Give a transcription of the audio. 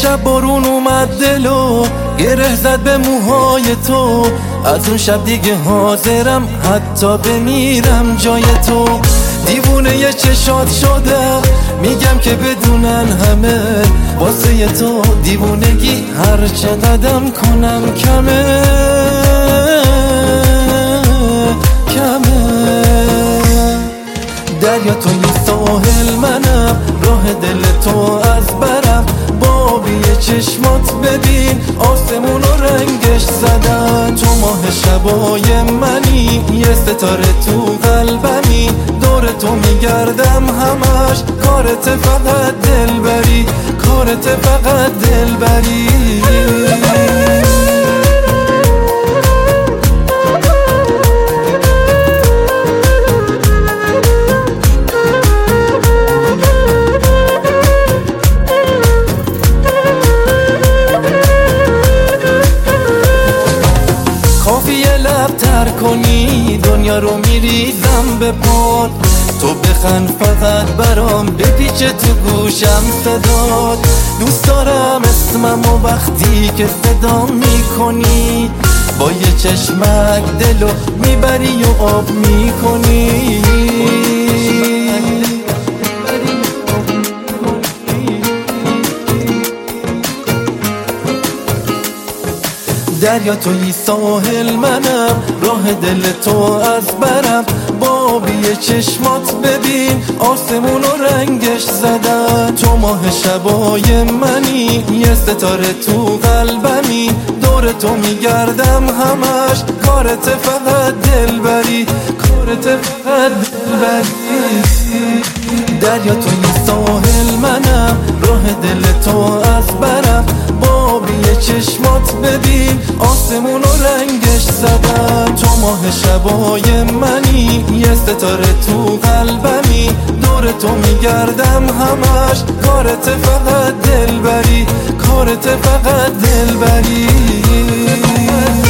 شب بارون اومد دلو گره زد به موهای تو، از اون شب دیگه حاضرم حتی بمیرم جای تو. دیوونه یه چشات شدم، میگم که بدونن همه واسه تو دیوونگی هر چه قدم کنم کمه دریا توی ساحل منم، راه دل تو از برم، بابی چشمات ببین آسمون و رنگش زدن. تو ماه شبای منی، یه ستاره تو قلبمی، دور تو میگردم همش، کارت فقط دلبری، کارت فقط دلبری. کافیه لب تر کنی دنیا رو میریزم به پات، تو بخند فقط برام بپیچه تو گوشم صدات. دوست دارم اسمم و وقتی که صدا میکنی، با یه چشمک دلو میبری و آب میکنی. دریا توی ساحل منم، راه دل تو از برم، بابی چشمات ببین آسمون و رنگش زدن. تو ماه شبای منی، یه ستاره تو قلبمی، دور تو میگردم همش، کارت فقط دلبری، کارت فقط دلبری. دریا توی ساحل منم، راه دل تو از برم، بابی چشمات ببین آسمون و رنگش زدن. تو ماه شبای منی، یه ستاره تو قلبمی، دور تو میگردم همش، کارت فقط دلبری، کارت فقط دلبری.